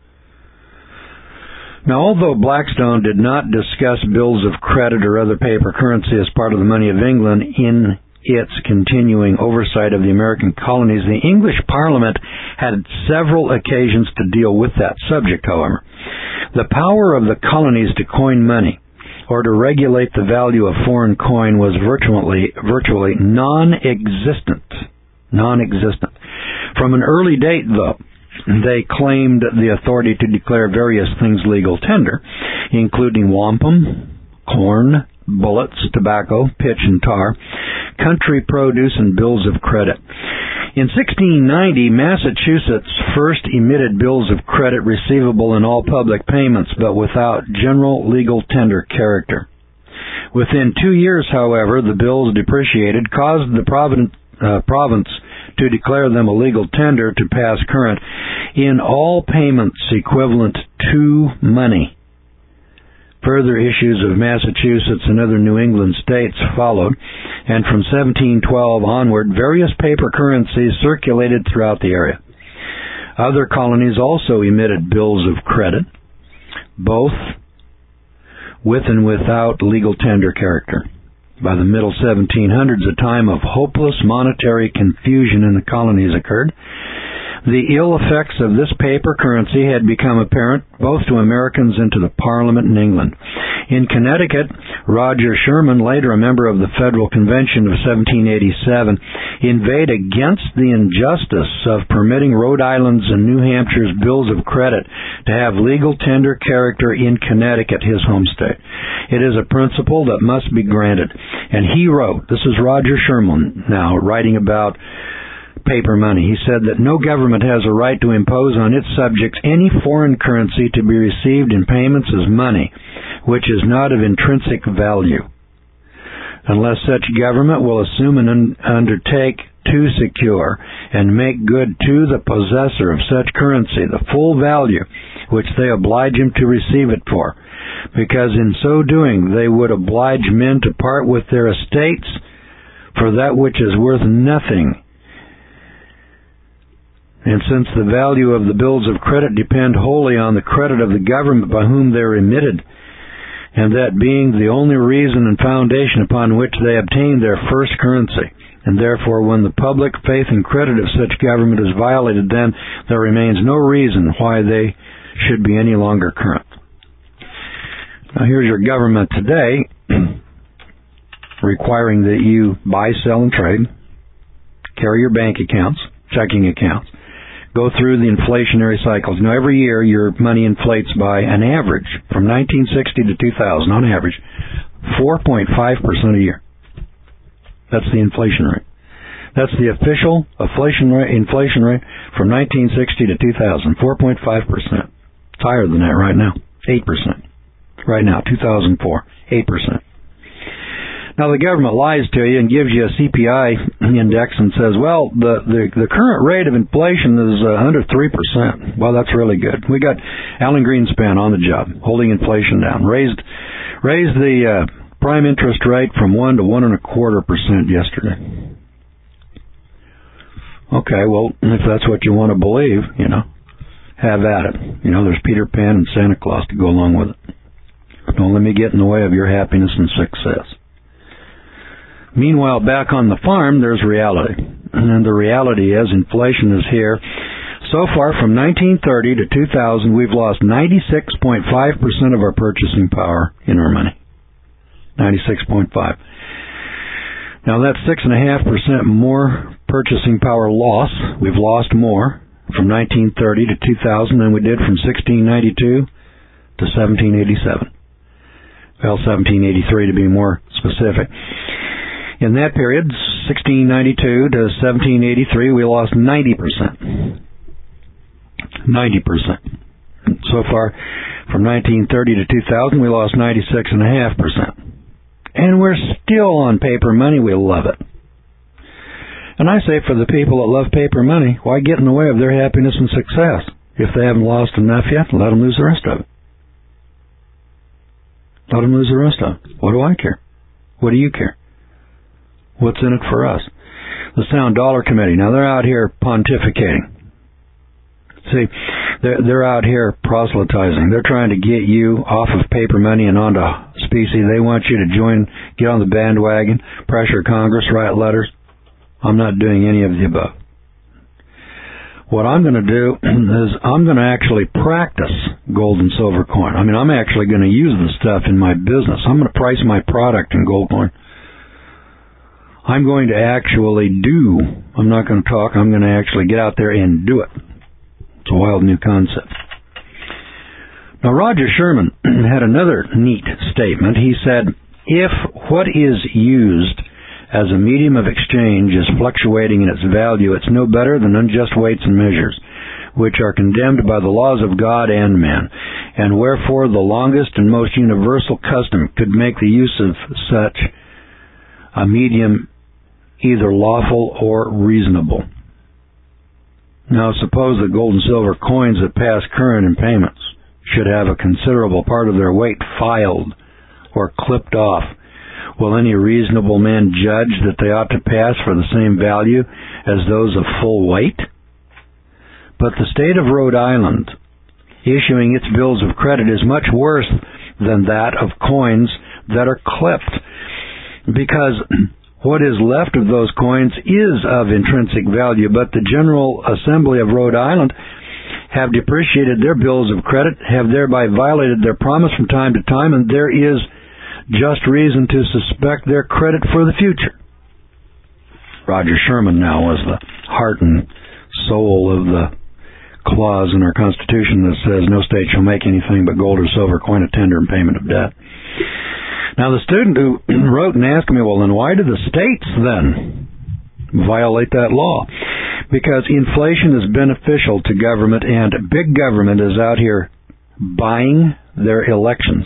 Now, although Blackstone did not discuss bills of credit or other paper currency as part of the money of England in its continuing oversight of the American colonies, the English Parliament had several occasions to deal with that subject, however. The power of the colonies to coin money or to regulate the value of foreign coin was virtually, virtually non-existent. Non-existent. From an early date, though, they claimed the authority to declare various things legal tender, including wampum, corn, bullets, tobacco, pitch and tar, country produce, and bills of credit. In sixteen ninety, Massachusetts first emitted bills of credit receivable in all public payments, but without general legal tender character. Within two years, however, the bills depreciated, caused the province, uh, province to declare them a legal tender to pass current in all payments equivalent to money. Further issues of Massachusetts and other New England states followed, and from seventeen twelve onward, various paper currencies circulated throughout the area. Other colonies also emitted bills of credit, both with and without legal tender character. By the middle seventeen hundreds, a time of hopeless monetary confusion in the colonies occurred. The ill effects of this paper currency had become apparent both to Americans and to the Parliament in England. In Connecticut, Roger Sherman, later a member of the Federal Convention of seventeen eighty-seven, inveighed against the injustice of permitting Rhode Island's and New Hampshire's bills of credit to have legal tender character in Connecticut, his home state. It is a principle that must be granted. And he wrote, this is Roger Sherman now, writing about paper money. He said that no government has a right to impose on its subjects any foreign currency to be received in payments as money, which is not of intrinsic value, unless such government will assume and un- undertake to secure and make good to the possessor of such currency the full value which they oblige him to receive it for, because in so doing they would oblige men to part with their estates for that which is worth nothing. And since the value of the bills of credit depend wholly on the credit of the government by whom they are emitted, and that being the only reason and foundation upon which they obtain their first currency, and therefore when the public faith and credit of such government is violated, then there remains no reason why they should be any longer current. Now here's your government today, requiring that you buy, sell, and trade, carry your bank accounts, checking accounts, go through the inflationary cycles. Now, every year your money inflates by an average, from nineteen sixty to two thousand, on average, four point five percent a year. That's the inflation rate. That's the official inflation rate, inflation rate from nineteen sixty to two thousand, four point five percent. It's higher than that right now, eight percent. Right now, two thousand four, eight percent. Now, the government lies to you and gives you a C P I index and says, well, the, the, the current rate of inflation is uh, under three percent. Well, that's really good. We got Alan Greenspan on the job, holding inflation down. Raised raised the uh, prime interest rate from one to one and a quarter percent yesterday. Okay, well, if that's what you want to believe, you know, have at it. You know, there's Peter Pan and Santa Claus to go along with it. Don't let me get in the way of your happiness and success. Meanwhile, back on the farm, there's reality. And the reality is inflation is here. So far, from nineteen thirty to two thousand, we've lost ninety-six point five percent of our purchasing power in our money. ninety-six point five. Now, that's six point five percent more purchasing power loss. We've lost more from nineteen thirty to two thousand than we did from sixteen ninety-two to seventeen eighty-seven. Well, seventeen eighty-three to be more specific. In that period, sixteen ninety-two to seventeen eighty-three, we lost ninety percent. ninety percent. So far, from nineteen thirty to two thousand, we lost ninety-six point five percent. And we're still on paper money. We love it. And I say for the people that love paper money, why get in the way of their happiness and success? If they haven't lost enough yet, let them lose the rest of it. Let them lose the rest of it. What do I care? What do you care? What's in it for us? The Sound Dollar Committee. Now, they're out here pontificating. See, they're, they're out here proselytizing. They're trying to get you off of paper money and onto specie. They want you to join, get on the bandwagon, pressure Congress, write letters. I'm not doing any of the above. What I'm going to do is I'm going to actually practice gold and silver coin. I mean, I'm actually going to use the stuff in my business. I'm going to price my product in gold coin. I'm going to actually do. I'm not going to talk. I'm going to actually get out there and do it. It's a wild new concept. Now, Roger Sherman had another neat statement. He said, if what is used as a medium of exchange is fluctuating in its value, it's no better than unjust weights and measures, which are condemned by the laws of God and man, and wherefore the longest and most universal custom could make the use of such a medium either lawful or reasonable. Now, suppose that gold and silver coins that pass current in payments should have a considerable part of their weight filed or clipped off. Will any reasonable man judge that they ought to pass for the same value as those of full weight? But the state of Rhode Island, issuing its bills of credit, is much worse than that of coins that are clipped, because what is left of those coins is of intrinsic value, but the General Assembly of Rhode Island have depreciated their bills of credit, have thereby violated their promise from time to time, and there is just reason to suspect their credit for the future. Roger Sherman now was the heart and soul of the clause in our Constitution that says no state shall make anything but gold or silver coin a tender in payment of debt. Now the student who wrote and asked me, well then why do the states then violate that law? Because inflation is beneficial to government, and big government is out here buying their elections.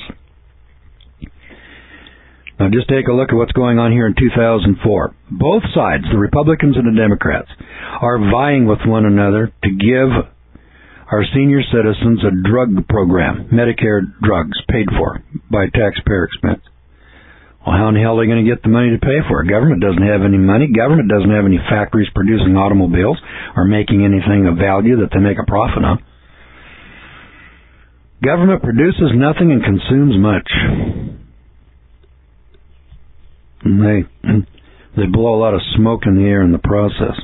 Now just take a look at what's going on here in two thousand four. Both sides, the Republicans and the Democrats, are vying with one another to give our senior citizens a drug program, Medicare drugs, paid for by taxpayer expense. Well, how in the hell are they going to get the money to pay for it? Government doesn't have any money. Government doesn't have any factories producing automobiles or making anything of value that they make a profit on. Government produces nothing and consumes much. And they, they blow a lot of smoke in the air in the process.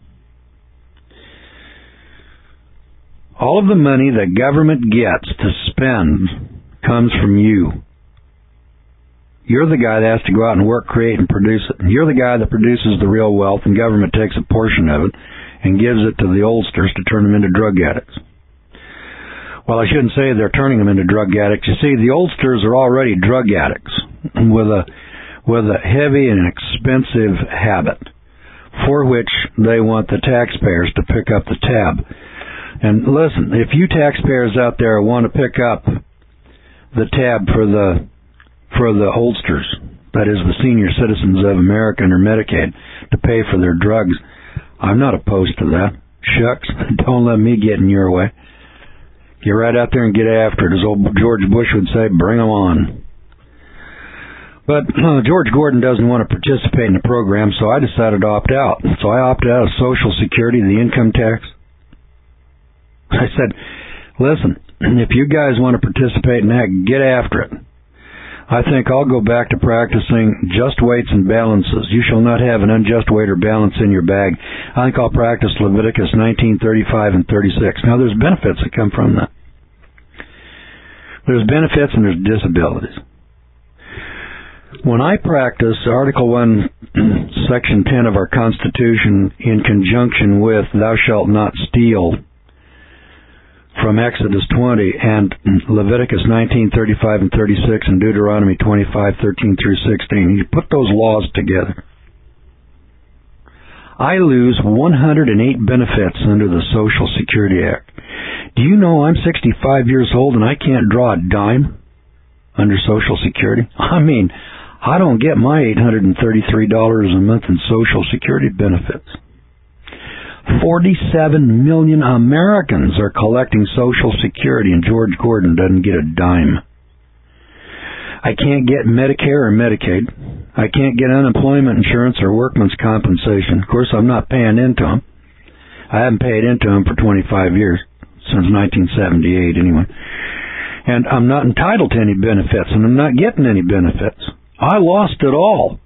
All of the money that government gets to spend comes from you. You're the guy that has to go out and work, create, and produce it. You're the guy that produces the real wealth, and government takes a portion of it and gives it to the oldsters to turn them into drug addicts. Well, I shouldn't say they're turning them into drug addicts. You see, the oldsters are already drug addicts with a with a heavy and expensive habit for which they want the taxpayers to pick up the tab. And listen, if you taxpayers out there want to pick up the tab for the for the oldsters, that is the senior citizens of America under Medicaid, to pay for their drugs, I'm not opposed to that. Shucks, don't let me get in your way. Get right out there and get after it. As old George Bush would say, bring them on. But uh, George Gordon doesn't want to participate in the program, so I decided to opt out. So I opted out of Social Security, the income tax. I said, listen, if you guys want to participate in that, get after it. I think I'll go back to practicing just weights and balances. You shall not have an unjust weight or balance in your bag. I think I'll practice Leviticus nineteen, thirty-five, and thirty-six. Now, there's benefits that come from that. There's benefits and there's disabilities. When I practice Article one, Section ten of our Constitution in conjunction with thou shalt not steal from Exodus twenty and Leviticus nineteen, thirty-five, and thirty-six, and Deuteronomy twenty-five, thirteen through sixteen. You put those laws together. I lose one hundred eight benefits under the Social Security Act. Do you know I'm sixty-five years old and I can't draw a dime under Social Security? I mean, I don't get my eight hundred thirty-three dollars a month in Social Security benefits. forty-seven million Americans are collecting Social Security, and George Gordon doesn't get a dime. I can't get Medicare or Medicaid. I can't get unemployment insurance or workman's compensation. Of course, I'm not paying into them. I haven't paid into them for twenty-five years, since nineteen seventy-eight anyway. And I'm not entitled to any benefits, and I'm not getting any benefits. I lost it all.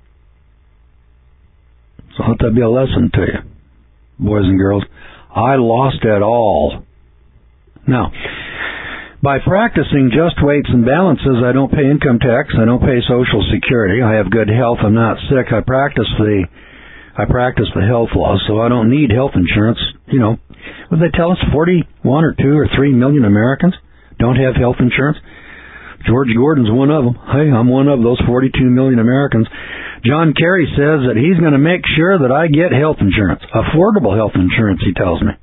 So let that be a lesson to you, boys and girls. I lost it all. Now, by practicing just weights and balances, I don't pay income tax. I don't pay Social Security. I have good health. I'm not sick. I practice the, I practice the health laws, so I don't need health insurance. You know, would they tell us forty-one or two or three million Americans don't have health insurance? George Gordon's one of them. Hey, I'm one of those forty-two million Americans. John Kerry says that he's going to make sure that I get health insurance, affordable health insurance, he tells me.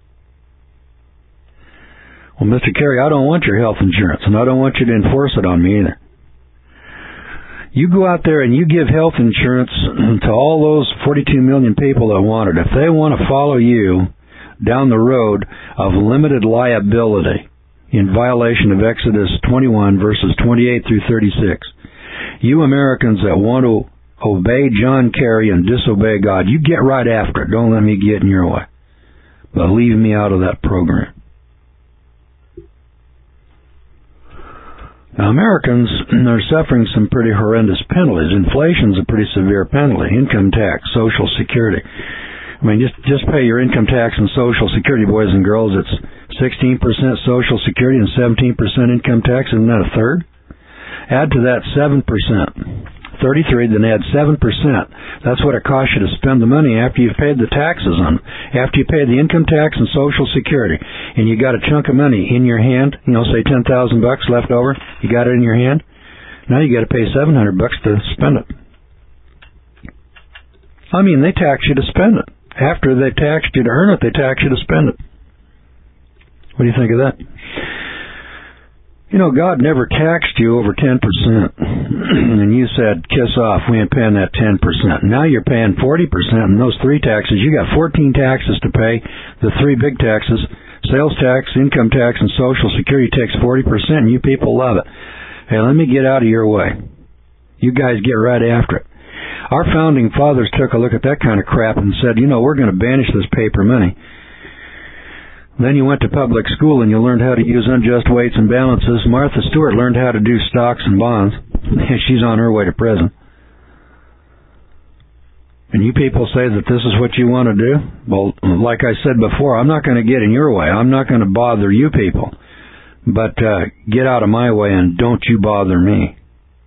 Well, Mister Kerry, I don't want your health insurance, and I don't want you to enforce it on me either. You go out there and you give health insurance to all those forty-two million people that want it. If they want to follow you down the road of limited liability in violation of Exodus twenty-one, verses twenty-eight through thirty-six. You Americans that want to obey John Kerry and disobey God, you get right after it. Don't let me get in your way. But leave me out of that program. Now, Americans are suffering some pretty horrendous penalties. Inflation's a pretty severe penalty. Income tax, Social Security. I mean, just just pay your income tax and Social Security, boys and girls. It's sixteen percent Social Security and seventeen percent income tax. Isn't that a third? Add to that seven percent. thirty-three, then add seven percent. That's what it costs you to spend the money after you've paid the taxes on. After you pay the income tax and Social Security, and you got a chunk of money in your hand, you know, say ten thousand bucks left over, you got it in your hand. Now you got to pay seven hundred bucks to spend it. I mean, they tax you to spend it. After they taxed you to earn it, they tax you to spend it. What do you think of that? You know, God never taxed you over ten percent. And you said, kiss off, we ain't paying that ten percent. Now you're paying forty percent, and those three taxes, you got fourteen taxes to pay. The three big taxes, sales tax, income tax, and Social Security takes forty percent, and you people love it. Hey, let me get out of your way. You guys get right after it. Our founding fathers took a look at that kind of crap and said, you know, we're going to banish this paper money. Then you went to public school and you learned how to use unjust weights and balances. Martha Stewart learned how to do stocks and bonds. She's on her way to prison. And you people say that this is what you want to do? Well, like I said before, I'm not going to get in your way. I'm not going to bother you people. But uh, get out of my way and don't you bother me.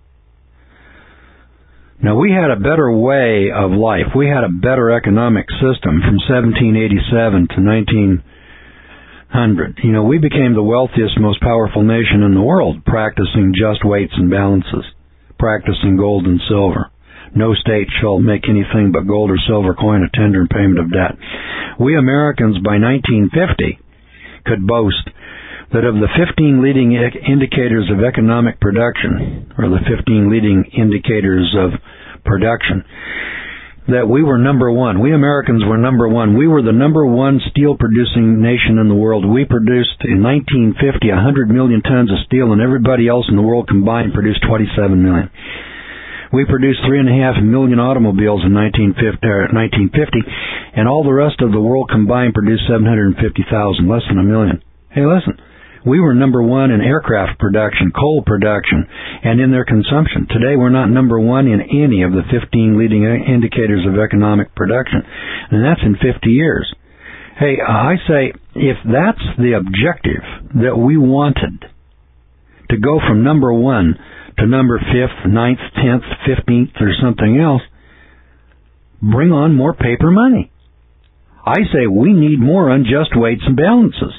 Now, we had a better way of life. We had a better economic system from seventeen eighty-seven to nineteen hundred. You know, we became the wealthiest, most powerful nation in the world, practicing just weights and balances, practicing gold and silver. No state shall make anything but gold or silver coin a tender in payment of debt. We Americans, by nineteen fifty, could boast that of the fifteen leading indicators of economic production, or the fifteen leading indicators of production, that we were number one. We Americans were number one. We were the number one steel-producing nation in the world. We produced, in nineteen fifty, one hundred million tons of steel, and everybody else in the world combined produced twenty-seven million. We produced three and a half million automobiles in nineteen fifty, and all the rest of the world combined produced seven hundred fifty thousand, less than a million. Hey, listen. We were number one in aircraft production, coal production, and in their consumption. Today, we're not number one in any of the fifteen leading indicators of economic production, and that's in fifty years. Hey, I say, if that's the objective that we wanted, to go from number one to number fifth, ninth, tenth, fifteenth, or something else, bring on more paper money. I say we need more unjust weights and balances.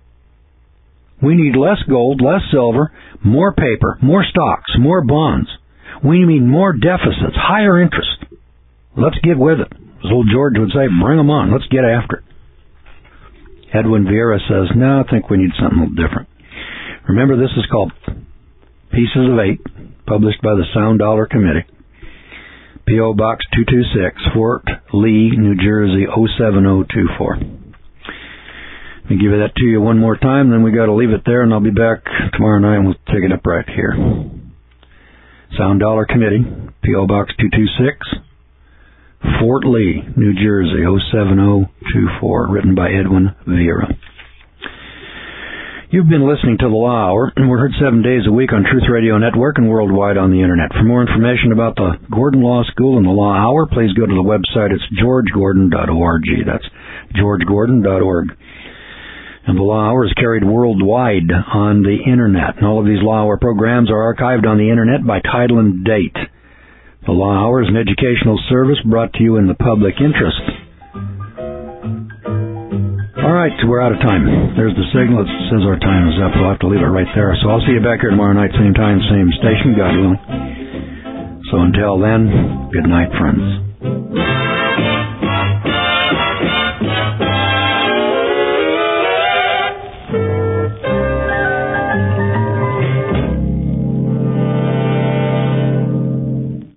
We need less gold, less silver, more paper, more stocks, more bonds. We need more deficits, higher interest. Let's get with it. As old George would say, bring them on. Let's get after it. Edwin Vieira says, no, I think we need something a little different. Remember, this is called Pieces of Eight, published by the Sound Dollar Committee. P O. Box two two six, Fort Lee, New Jersey, oh seven oh two four. Let me give that to you one more time, then we got to leave it there, and I'll be back tomorrow night, and we'll take it up right here. Sound Dollar Committee, P O. Box two two six, Fort Lee, New Jersey, oh seven oh two four, written by Edwin Vieira. You've been listening to The Law Hour, and we're heard seven days a week on Truth Radio Network and worldwide on the Internet. For more information about the Gordon Law School and The Law Hour, please go to the website. It's george gordon dot org. That's george gordon dot org. And the Law Hour is carried worldwide on the Internet. And all of these Law Hour programs are archived on the Internet by title and date. The Law Hour is an educational service brought to you in the public interest. All right, we're out of time. There's the signal that says our time is up. We'll have to leave it right there. So I'll see you back here tomorrow night, same time, same station, God willing. So until then, good night, friends.